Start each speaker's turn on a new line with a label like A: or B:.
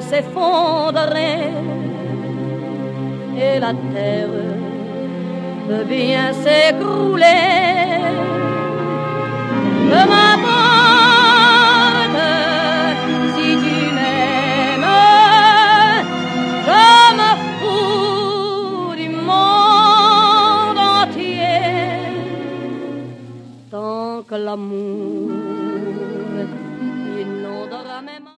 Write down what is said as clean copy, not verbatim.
A: s'effondrer et la terre peut bien s'écrouler. Peu m'importe si tu m'aimes, je me fous du monde entier tant que l'amour inondera mes mains.